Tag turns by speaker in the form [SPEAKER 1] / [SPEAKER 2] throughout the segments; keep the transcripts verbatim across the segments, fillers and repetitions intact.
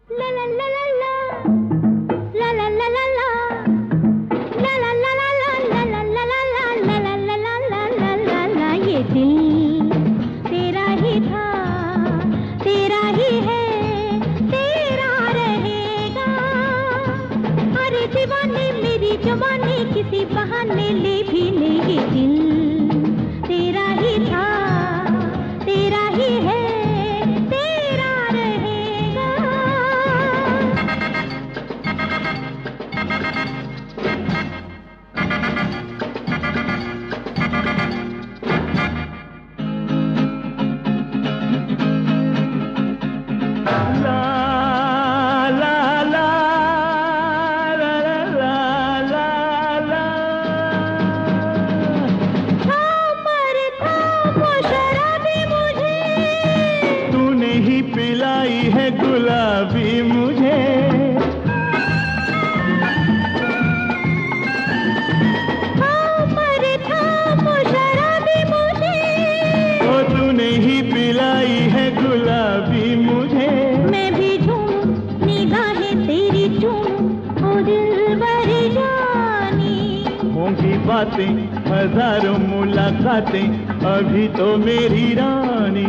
[SPEAKER 1] किसी बहाने ले भी ले, ये दिल तेरा ही था, तेरा ही है, तेरा रहेगा।
[SPEAKER 2] पिलाई है गुलाबी मुझे,
[SPEAKER 1] मर था वो शराबी मुझे,
[SPEAKER 2] ओ तूने ही पिलाई है गुलाबी मुझे।
[SPEAKER 1] मैं भी झूम निगाहें तेरी चूम, ओ दिल भरी जानी।
[SPEAKER 2] होंगी बातें हजारों मुलाकातें, अभी तो मेरी रानी।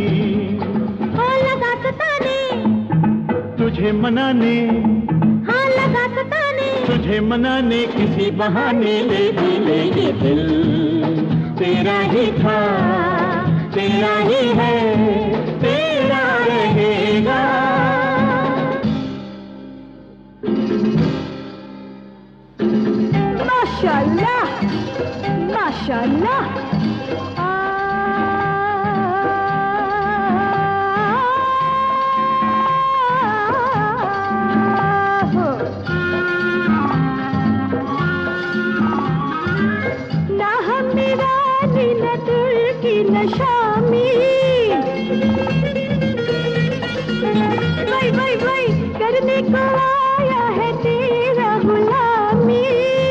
[SPEAKER 2] तुझे मनाने,
[SPEAKER 1] हाँ लगा सताने,
[SPEAKER 2] तुझे मनाने किसी बहाने ले भी ले, ये दिल तेरा ही था, तेरा ही है, तेरा रहेगा।
[SPEAKER 1] माशाअल्लाह, माशाअल्लाह। नशामी वही वही वही करने को आया है तेरा गुलामी।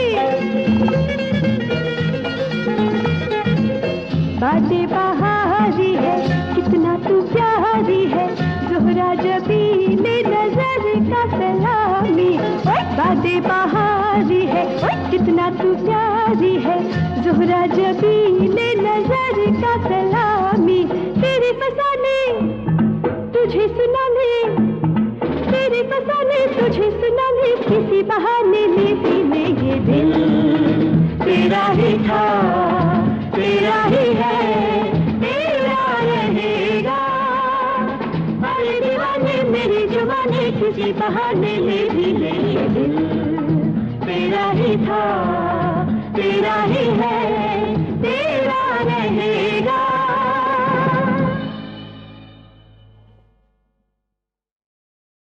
[SPEAKER 1] बातें बहारी है, कितना तू प्यारी है, ज़ोहरा जबी ने नजर का सलामी। बातें बहारी है, कितना तू प्यारी है, ज़ोहरा जबी ने नजर का सलामी। तेरे फसाने तुझे सुनाने, तेरे फसाने तुझे सुनाने, किसी बहाने ले भी ले, ये दिल तेरा ही था, तेरा ही है, तेरा रहेगा। अरे दीवाने मेरी जुबाने, किसी बहाने ले भी ले, ये दिल तेरा ही था, तेरा ही है।